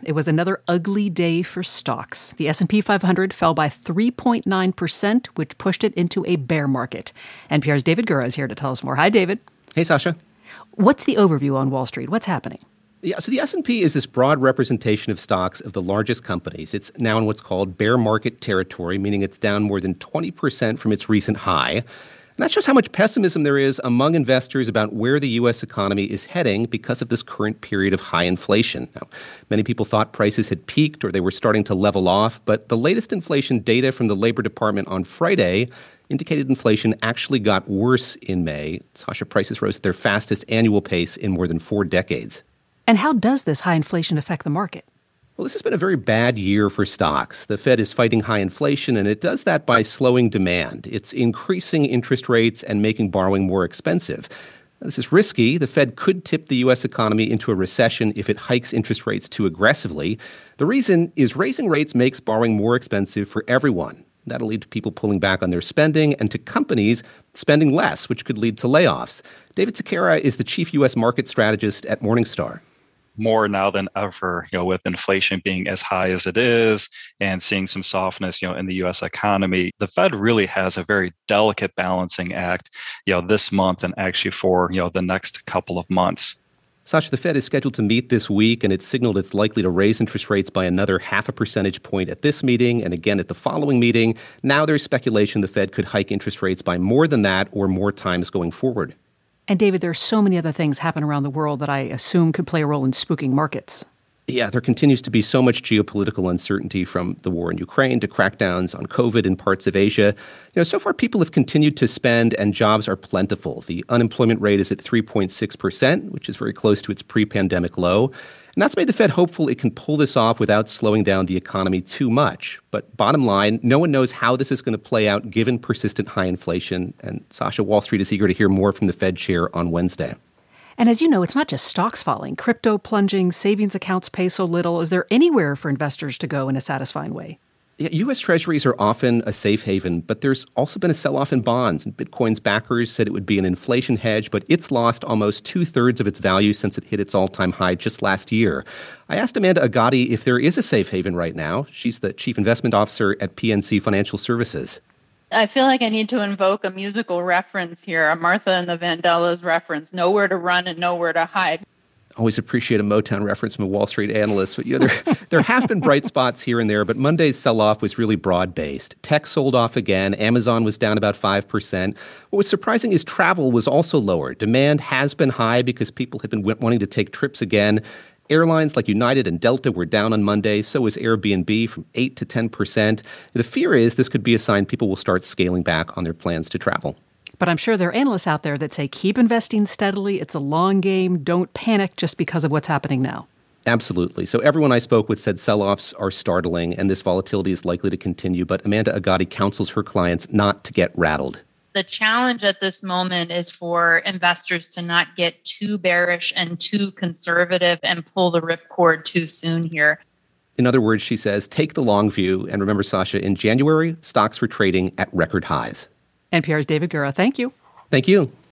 It was another ugly day for stocks. The S&P 500 fell by 3.9%, which pushed it into a bear market. NPR's David Gura is here to tell us more. Hi, David. Hey, Sasha. What's the overview on Wall Street? What's happening? Yeah, so the S&P is this broad representation of stocks of the largest companies. It's now in what's called bear market territory, meaning it's down more than 20% from its recent high. And that shows how much pessimism there is among investors about where the U.S. economy is heading because of this current period of high inflation. Now, many people thought prices had peaked or they were starting to level off, but the latest inflation data from the Labor Department on Friday indicated inflation actually got worse in May. Sasha, prices rose at their fastest annual pace in more than 4 decades. And how does this high inflation affect the market? Well, this has been a very bad year for stocks. The Fed is fighting high inflation, and it does that by slowing demand. It's increasing interest rates and making borrowing more expensive. This is risky. The Fed could tip the U.S. economy into a recession if it hikes interest rates too aggressively. The reason is raising rates makes borrowing more expensive for everyone. That'll lead to people pulling back on their spending and to companies spending less, which could lead to layoffs. David Sekera is the chief U.S. market strategist at Morningstar. More now than ever, with inflation being as high as it is and seeing some softness, in the U.S. economy, the Fed really has a very delicate balancing act, this month and actually for, the next couple of months. Sasha, the Fed is scheduled to meet this week, and it's signaled it's likely to raise interest rates by another 0.5 percentage point at this meeting and again at the following meeting. Now there's speculation the Fed could hike interest rates by more than that or more times going forward. And David, there are so many other things happening around the world that I assume could play a role in spooking markets. Yeah, there continues to be so much geopolitical uncertainty from the war in Ukraine to crackdowns on COVID in parts of Asia. So far people have continued to spend and jobs are plentiful. The unemployment rate is at 3.6%, which is very close to its pre-pandemic low. And that's made the Fed hopeful it can pull this off without slowing down the economy too much. But bottom line, no one knows how this is going to play out given persistent high inflation. And Sasha, Wall Street is eager to hear more from the Fed chair on Wednesday. And as you know, it's not just stocks falling. Crypto plunging, savings accounts pay so little. Is there anywhere for investors to go in a satisfying way? Yeah, U.S. Treasuries are often a safe haven, but there's also been a sell-off in bonds. And Bitcoin's backers said it would be an inflation hedge, but it's lost almost 2/3 of its value since it hit its all-time high just last year. I asked Amanda Agati if there is a safe haven right now. She's the chief investment officer at PNC Financial Services. I feel like I need to invoke a musical reference here, a Martha and the Vandellas reference, nowhere to run and nowhere to hide. Always appreciate a Motown reference from a Wall Street analyst. But there have been bright spots here and there, but Monday's sell-off was really broad-based. Tech sold off again. Amazon was down about 5%. What was surprising is travel was also lower. Demand has been high because people have been wanting to take trips again. Airlines like United and Delta were down on Monday. So was Airbnb from 8 to 10%. The fear is this could be a sign people will start scaling back on their plans to travel. But I'm sure there are analysts out there that say keep investing steadily. It's a long game. Don't panic just because of what's happening now. Absolutely. So everyone I spoke with said sell-offs are startling and this volatility is likely to continue. But Amanda Agati counsels her clients not to get rattled. The challenge at this moment is for investors to not get too bearish and too conservative and pull the ripcord too soon here. In other words, she says, take the long view. And remember, Sasha, in January, stocks were trading at record highs. NPR's David Gura, thank you. Thank you.